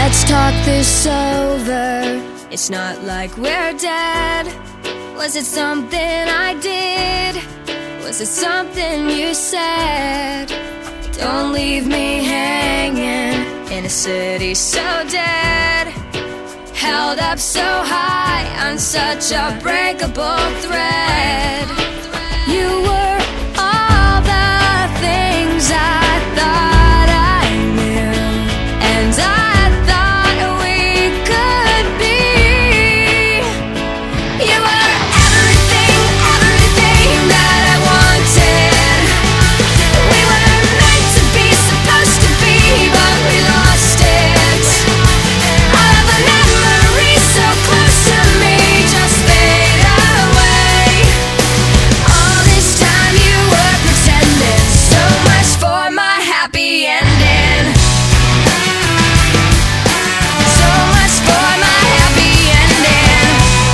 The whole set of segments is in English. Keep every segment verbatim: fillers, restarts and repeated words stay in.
Let's talk this over. It's not like we're dead. Was it something I did? Was it something you said? Don't leave me hanging in a city so dead, held up so high on such a breakable thread. You were all the things I thought I knew, and I thought we could be. You were everything, everything that I wanted. We were meant to be, supposed to be, but we lost it. All of the memories so close to me just fade away. All this time you were pretending, so much for my happy ending. So much for my happy ending.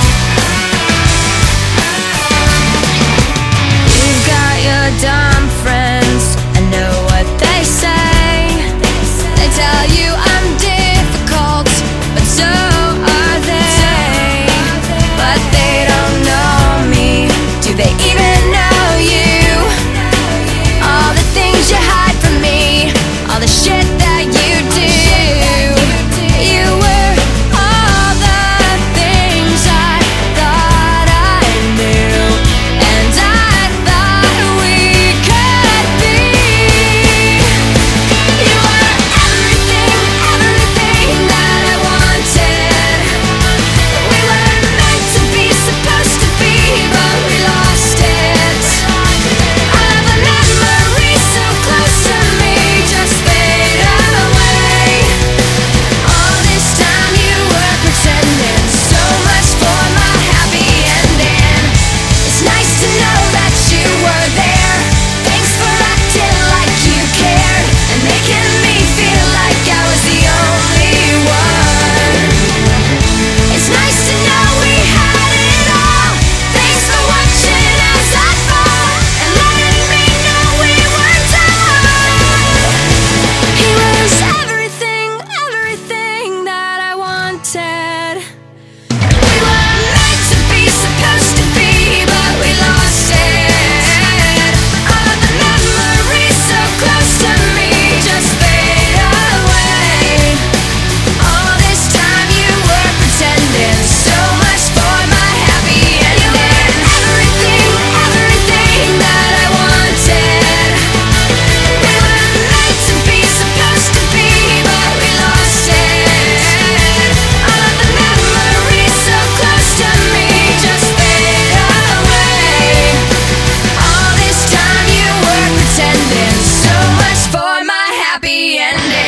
You've got your dumb friends, I know what they say. They tell you I'm difficult, but so are they. But they don't know me. Do they even know you? All the things you hide from me, all the shit that you do. You were all the things I thought I knew, and I thought we could be. You were everything, everything that I wanted. We were meant to be, supposed to be, but we lost it. All of the memories so close to me just fade away. All this time you were pretending, so much for my happy ending. It's nice to know that you were there. Thanks for acting like you cared and making me feel like I was the only one. It's nice to know we had it all. Thanks for watching as I fall and letting me know we were done. He was everything, everything that I wanted. We were meant to be, supposed to be, but we lost it. All of the memories so close to me just fade away. All this time you were pretending, so much for my happy ending. Everything, everything that I wanted. We were meant to be, supposed to be, but we lost it. All of the memories so close to me just fade away. All this time you were pretending, so much for my happy ending.